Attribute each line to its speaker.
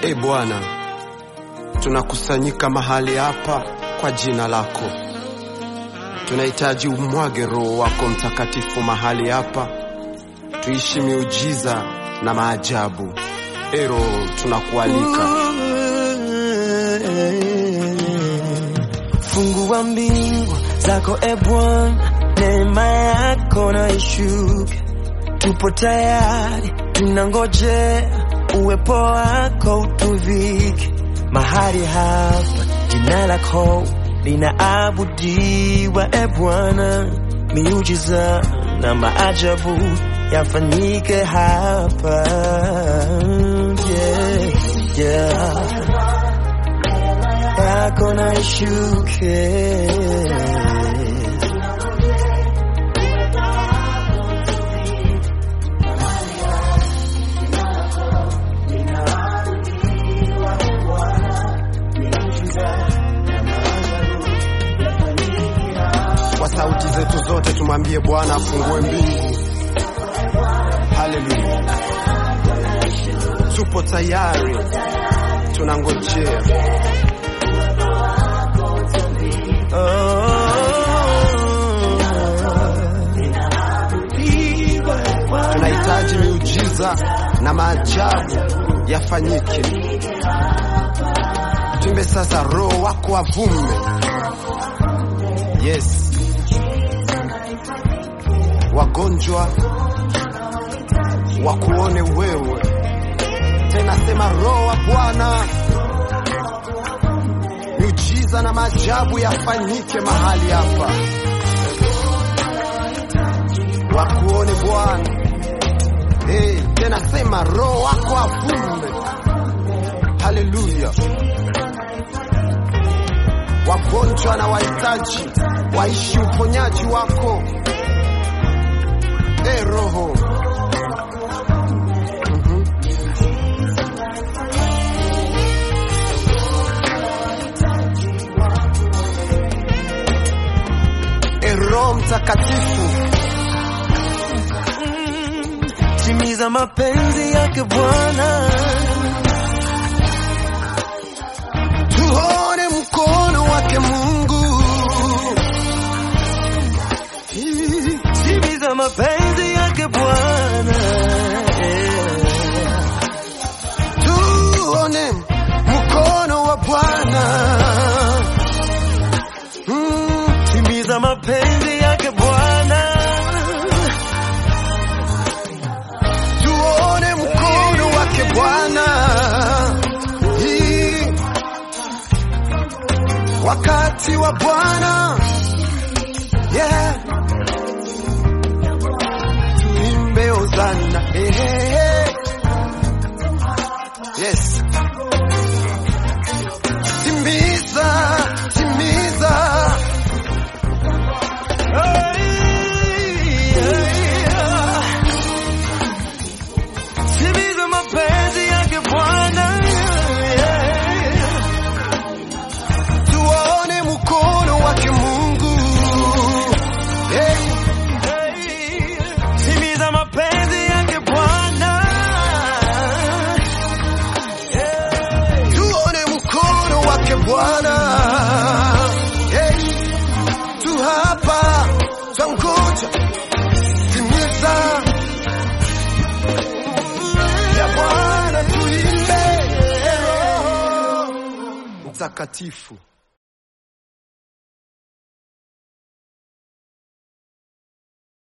Speaker 1: Bwana, tunakusanyika mahali hapa kwa jina lako. Tunahitaji umwage Roho wako Mtakatifu mahali hapa, tuishi miujiza na maajabu. Roho, tunakualika.
Speaker 2: Fungua mbingu zako Bwana, neema yako na ishuke. Tupo tayari, tunangojea uwepo wako utuvike. Mahali hapa jina lako linaabudiwa Bwana, miujiza na maajabu yafanyike hapa. Yako na ishuke.
Speaker 1: Kwa sauti zetu zote tumwambie Bwana afungue mbingu. Haleluya. Tupo tayari, tunangojea. Tunahitaji miujiza na maajabu yafanyike. Tuimbe sasa, Roho wako avume. Yes. Wagonjwa wakuone wewe. Tena sema, Roho wa Bwana, miujiza na maajabu yafanyike mahali hapa. Wakuone Bwana. Tena sema, Roho wako avume. Haleluya. Wagonjwa na wahitaji waishi uponyaji wako. Roho. Roho Mtakatifu,
Speaker 2: timiza mapenzi yake Bwana.
Speaker 1: Tuone mkono wake Mungu.
Speaker 2: Timiza mapenzi yake Bwana.
Speaker 1: Tuone mkono wa Bwana.
Speaker 2: Timiza mapenzi yake Bwana.
Speaker 1: Tuone mkono wake Bwana. Wakati wa Bwana. Tuimbe hosana. Yes. Timiza.
Speaker 2: Timiza mapenzi yake Bwana.
Speaker 1: Tuone mkono wake Mungu.
Speaker 2: Timiza mapenzi yake Bwana.
Speaker 1: Tuone mkono wake Bwana. Tu hapa tungoja. Timiza ya Bwana, tuimbe. Mtakatifu.